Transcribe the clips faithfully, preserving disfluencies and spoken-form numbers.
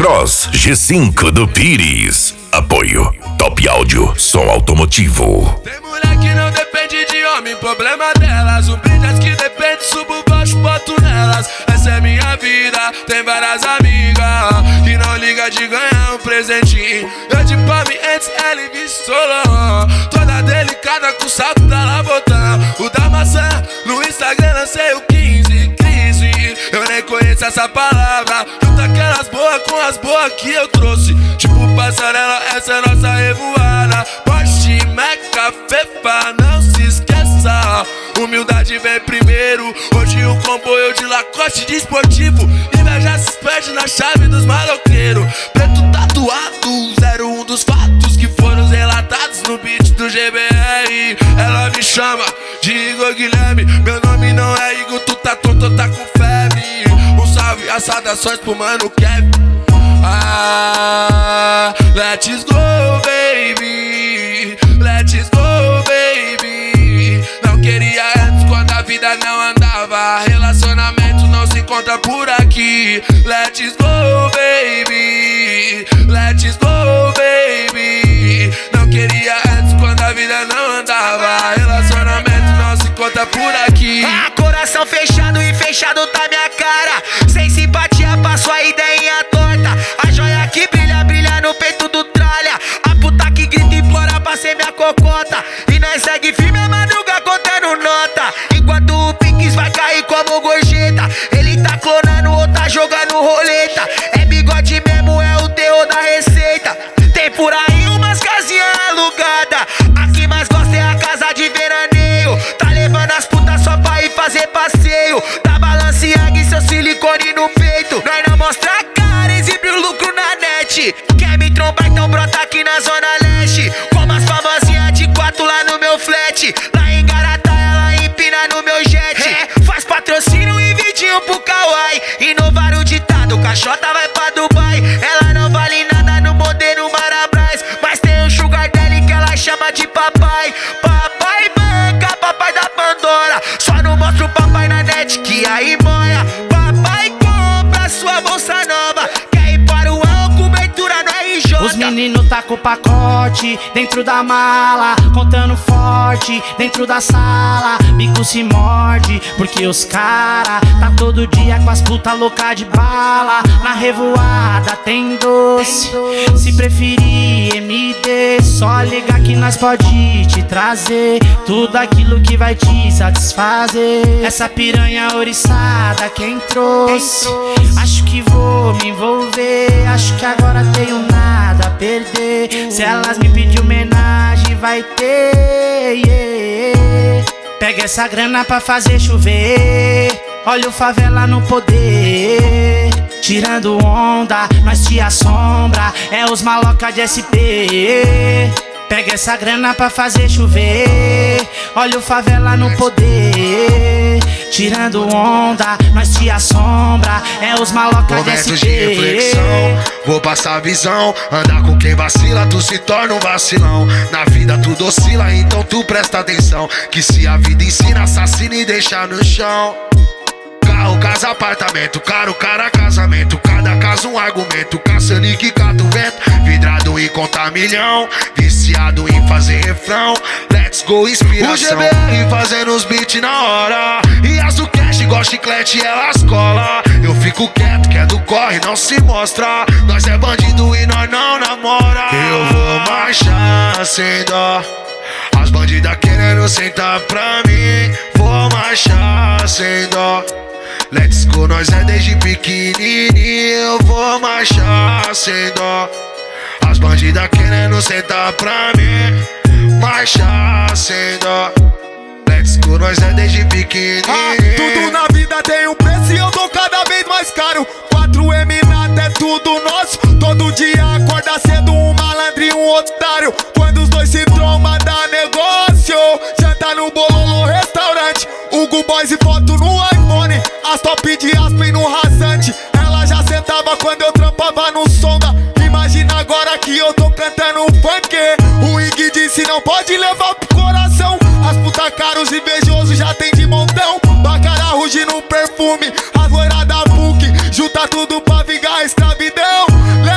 Cross G cinco do Pires. Apoio Top Áudio, som automotivo. Tem mulher que não depende de homem, problema delas. Um brilhante que depende, subo baixo, boto nelas. Essa é minha vida, tem várias amigas que não liga de ganhar um presentinho. Eu de palme antes, ela em Solon, toda delicada com salto da Labotã. O da maçã, no Instagram lancei o quinze, crise. Eu nem conheço essa palavra. Junta aquelas boas com as boas que eu trouxe. Tipo passarela, essa é nossa revoada. Porsche, Meca, Fefa, não se esqueça. Humildade vem primeiro. Hoje o comboio de Lacoste de esportivo. Inveja se perde na chave dos maloqueiros. Preto tatuado, zero um dos fatos que foram relatados no beat do G B R. Ela me chama de Igor Guilherme. Meu nome não é Igor, tu tá tonto, tá com febre. Um salve, as saudações pro mano Kevin. Ah, let's go, baby. Let's go, baby. Não queria antes quando a vida não andava. Relacionamento não se encontra por aqui. Let's go, baby. Let's go, baby. Não queria antes quando a vida não andava. Relacionamento não se encontra por aqui. Ah, coração fechado e fechado tá minha cara. Sem simpatia, passo a ideinha torta. A joia que brilha, brilha no peito do tralha. A puta que grita e implora pra ser minha cocota. E nós segue firme a madruga contando nota. Enquanto o Pix vai cair como gorjeta. Ele tá clonando ou tá jogando roleta. É bigode mesmo, é o terror da receita. Tem por aí umas casinhas alugadas. A que mais gosta é a casa de veraneio. Tá levando as putas só pra ir fazer passeio. Tá Balenciaga e seu silicone no peito. Nós não mostra a cara, exibe o lucro na net. Quer me trombar, então brota aqui na zona leste. Como as famosinhas de quatro lá no meu flat. Lá em Garatá ela empina no meu jet. É, faz patrocínio e vidinho pro Kawaii. Inovar o ditado, caixota vai pra Dubai. Ela não vale nada no modelo Marabras. Mas tem um sugar daddy que ela chama de papai. Papai banca, papai da Pandora. Só não mostra o papai na net que aí boia. Papai compra sua bolsa nova. Quer ir para o Al, cobertura no R J. Os meninos tá com o pacote dentro da mala, contando forte dentro da sala. Bico se morde, porque os cara tá todo dia com as puta louca de bala. Na revoada tem doce, se preferir M D, só ligar que nós pode te trazer tudo aquilo que vai te satisfazer. Essa piranha oriçada quem trouxe, acho que vou me envolver. Acho que agora tenho nada a perder. Se elas me pedir homenagem vai ter, yeah. Pega essa grana pra fazer chover. Olha o favela no poder. Tirando onda, nós te assombra. É os maloca de S P. Pega essa grana pra fazer chover. Olha o favela no poder. Tirando onda, nós te assombra. É os maloca de S P. Momentos de reflexão, vou passar a visão. Andar com quem vacila, tu se torna um vacilão. Na vida tudo oscila, então tu presta atenção. Que se a vida ensina, assassina e deixa no chão. Carro, casa, apartamento, caro, cara, casamento. Cada caso um argumento, caça-nique, cata o vento. Vidrado em contar milhão, viciado em fazer refrão. Let's go, inspiração. O G B R fazendo os beats na hora. E as do cash, igual chiclete, elas cola. Eu fico quieto, que é do corre, não se mostra. Nós é bandido e nós não namora. Eu vou marchar sem dó. As bandidas querendo sentar pra mim. Vou marchar sem dó. Let's go, nós é desde pequenininho. Eu vou marchar sem dó. As bandidas querendo sentar pra mim. Marchar sem dó. Let's go, nós é desde pequenininho. Ah, tudo na vida tem um preço e eu tô cada vez mais caro. quatro M nada é tudo nosso. Todo dia acorda cedo um malandro e um otário. Quando os dois se trombam dá negócio. Janta no bololo restaurante. Hugo Boys e foto no iPhone. As top de Aspen no rasante. Ela já sentava quando eu trampava no sonda. Imagina agora que eu tô cantando funk. O Ig disse não pode levar pro coração. As puta caros invejosos já tem de montão. Bacara ruge no perfume. As loiras da P U C junta tudo pra vingar a escravidão.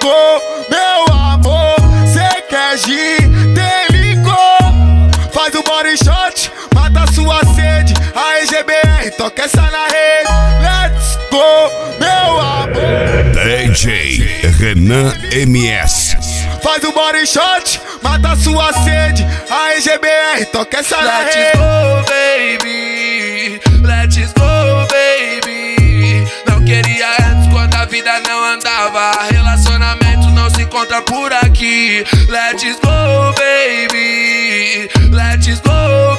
go, meu amor. Cê quer gin, tem licor. Faz o body shot, mata sua sede. A G B R, toca essa na rede. Let's go, meu amor. D J Renan M S. Faz o body shot, mata sua sede. A G B R, toca essa na Let's rede. go, baby. Let's go, baby. Não queria antes quando a vida não andava. Relacionamento não se encontra por aqui. Let's go, baby. Let's go,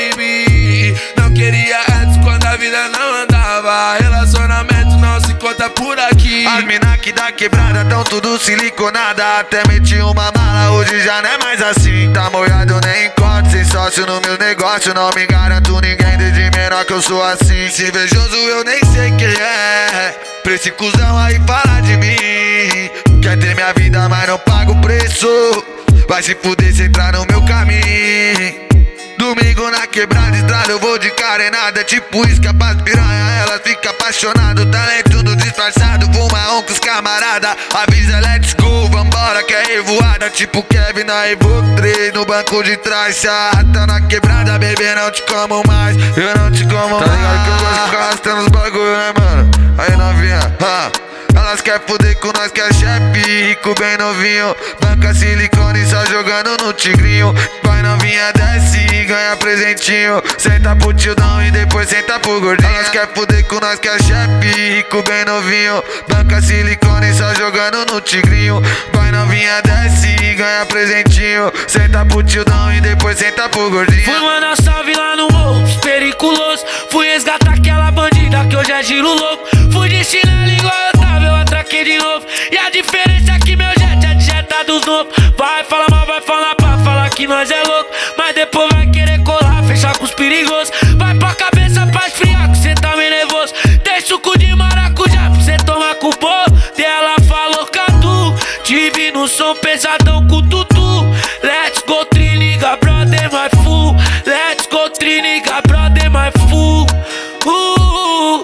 baby. Não queria antes quando a vida não andava. Relacionamento não se encontra por aqui. As mina que da quebrada tão tudo siliconada. Até meti uma mala, hoje já não é mais assim. Tá molhado, nem encontro, sem sócio no meu negócio. Não me garanto ninguém, desde menor que eu sou assim. Se invejoso eu nem sei quem é. Pra esse cuzão aí falar de mim. Quer ter minha vida, mas não paga o preço. Vai se fuder se entrar no meu caminho. Domingo na quebrada, estrada, eu vou de carenada. Tipo isca pras piranha, ela fica apaixonada. Talento no disfarçado, fuma um com os camarada. Avisa, let's go, vambora que é revoada. Tipo Kevin na Evoque três, no banco de trás. Se arrasta na quebrada, bebê, não te como mais. Eu não te como mais. Tá ligado que eu gosto de ficar arrastando os bagulho, né, mano? Aí novinha, ha. Elas quer fuder com nós que é chefe, rico bem novinho. Banca silicone só jogando no tigrinho. Vai novinha, desce e ganha presentinho. Senta pro tildão e depois senta pro gordinho. Elas quer fuder com nós que é chefe, rico bem novinho. Banca silicone só jogando no tigrinho. Vai novinha, desce e ganha presentinho. Senta pro tildão e depois senta pro gordinho. Fui mandar salve lá no morro, periculoso. Fui resgatar aquela bandida que hoje é giro louco. Fui de chinelo igual eu tava, eu atraquei de novo. E a diferença é que meu jet é de jeta dos novos. Vai falar mal, vai falar pra falar que nós é louco. Mas depois vai querer colar, fechar com os perigosos. Vai pra cabeça pra esfriar que cê tá meio nervoso. Tem suco de maracujá pra cê tomar com o bolo. E ela falou catu, tive no som pesadão com o tutu. Let's go triniga, brother, my fool. Let's go triniga, brother, my fool. Uh,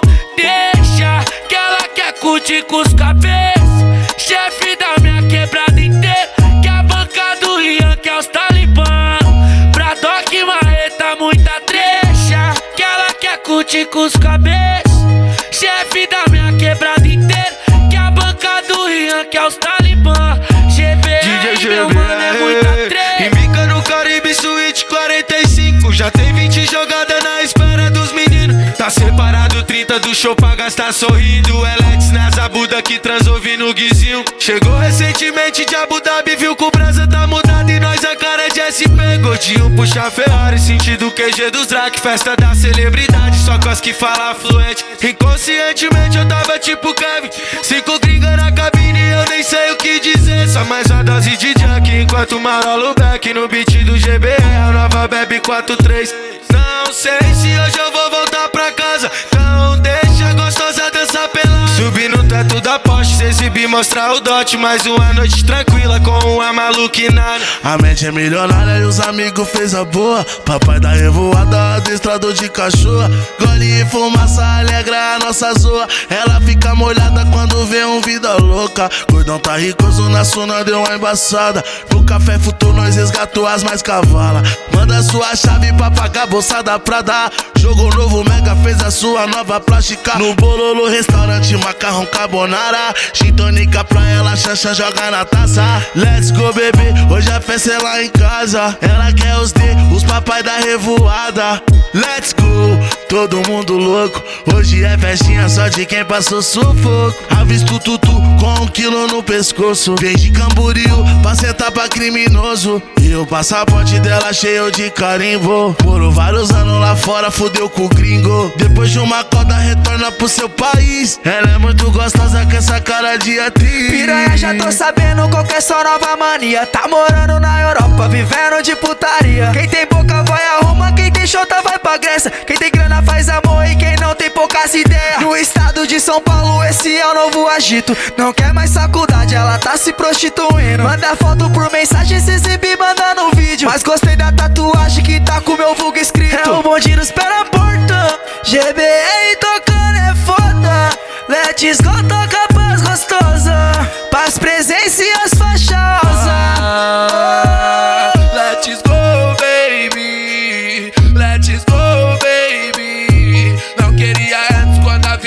deixa que ela quer curtir com os cabeças. Chefe da minha quebrada inteira. Que a banca do Rian, que é os talibã. Pra Doc Marreta, muita trecha. Que ela quer curtir com os cabeças. Chefe da minha quebrada inteira. Que a banca do Rian, que é os talibã. G B R, meu mano, é muita trecha. Embica no Caribe Suite quarenta e cinco. Já tem vinte jogadas na espera dos meninos. Tá separado trinta do show pra gastar sorrindo. Elex nas abuda que transou no guizinho. Chegou recentemente de Abu Dhabi, viu que o brasa tá mudado e nós a cara de S P. Gordinho puxa Ferrari, sentido Q G dos Drac. Festa da celebridade, só com as que fala fluente. Inconscientemente eu tava tipo Kevin. Cinco gringa na cabine, eu nem sei o que dizer. Só mais uma dose de junk, enquanto marolo back no beat do G B R, a nova bebe quatro três. Não sei se hoje eu vou voltar pra casa, então deixa a gostosa dançar pelada. Subir no teto da Porsche, se exibir, mostrar o dote. Mais uma noite tranquila com uma maluquinada. A mente é milionária e os amigos fez a boa. Papai da revoada, adestrador de cachorra. Gole e fumaça alegra a nossa zoa. Ela fica molhada quando vê um vida louca. Gordão tá ricoso na suna, deu uma embaçada. No café futuro nós resgatou as mais cavalas. Manda sua chave pra pagar a bolsa da Prada. Jogo novo, Mega fez a sua nova plástica. No Bololo restaurante, macarrão carbonara. Gin tônica pra ela, chancha joga na taça. Let's go, bebê, hoje a festa é lá em casa. Ela quer os D, os papai da revoada. Let's go, todo mundo louco. Hoje é festinha só de quem passou sufoco. Avisto tutu com um quilo no pescoço. Vem de Camboriú pra sentar pra criminoso. E o passaporte dela cheio de carimbo. Morou vários anos lá fora, fudeu com o gringo. Depois de uma coda retorna pro seu país. Ela é muito gostosa com essa cara de atriz. Piranha, já tô sabendo qual que é sua nova mania. Tá morando na Europa, vivendo de putaria. Quem tem boca vai arruma, quem tem chota vai pra Grécia. Quem tem grana faz amor e quem não tem poucas ideias. No estado de São Paulo esse é o novo agito. Não quer mais faculdade, ela tá se prostituindo. Manda foto por mensagem, se exibir, manda no vídeo. Mas gostei da tatuagem que tá com meu vulgo escrito. É o bonde nos pé na porta. G B R tocando é foda. Let's go, toca paz gostosa. Paz, presença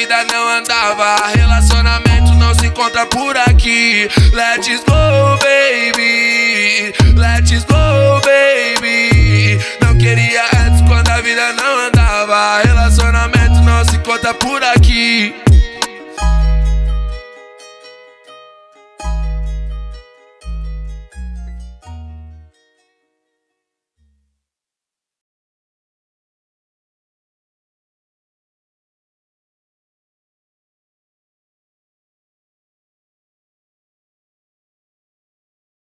vida não andava. Relacionamento não se encontra por aqui. Let's go.